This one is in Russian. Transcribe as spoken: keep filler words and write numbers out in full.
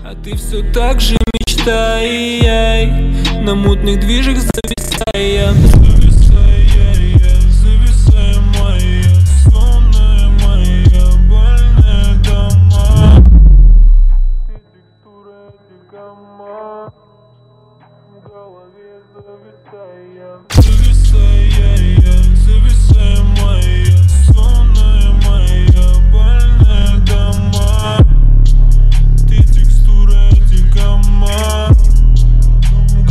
А ты все так же мечтай, на мутных движах зависая. Зависая, зависая мои сонные, мои больные дома. Ты текстура, ты гамма, в голове зависая. Зависая.